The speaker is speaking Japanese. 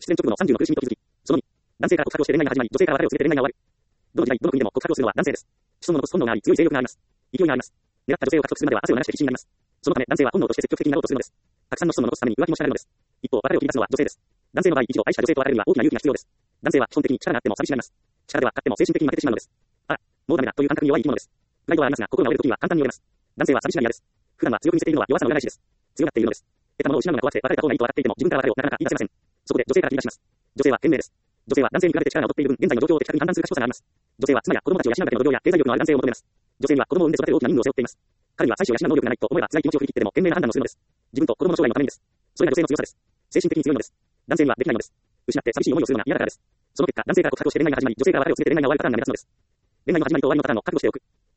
出演直後の30の苦しみと気づき、その2、男性から告白をして恋愛が始まり、女性から別れを告げて恋愛が終わる。どの時代、どの国でも告白をするのは男性です。子孫を残す本能があり、強い性欲があります。勢いがあります。狙った女性を獲得するまでは汗を流して必死になります。そのため男性は本能として積極的になろうとするのです。たくさんの子孫を残すために浮気もしたがるのです。一方、別れを切り出すのは女性です。男性の場合、一度愛した女性と別れるには大きな勇気が必要です。男性は基本的に力があっても寂しがります。力では勝っても精神的に負けてしまうのです。あ、もうダメだという感覚に弱い生き物です。プライドはありますが、心が折れる時には簡単に折れます。男性は寂しがり屋です。普段は強く見せているのは弱さの裏返しです。強がっているのです。得たものを失うのが怖くて別れた方がいいと笑っていても自分から別れをなかなか言い出せません。そこで女性から切り出します。女性は賢明です。女性は男性に比べて力が劣っている分、現在の状況を的確に判断する賢さがあります。女性は妻や子供たちを養うだけの度量や経済力のある男性を求めます。女性には子供を産んで育てる大きな任務を背負っています。彼には妻子を養う能力がないと思えば辛い気持ちを振り切ってでも賢明な判断をするのです。自分と子供の将来のためにです。それが女性の強さです。精神的に強いのです。男性にはできないのです。失って寂しい思いをするのが嫌だからです。その結果、男性から告白をして恋愛が始まり、女性から別れを告げて恋愛が終わるパターンが目立つのです。恋愛の始まりと終わりのパターンを覚悟しておく。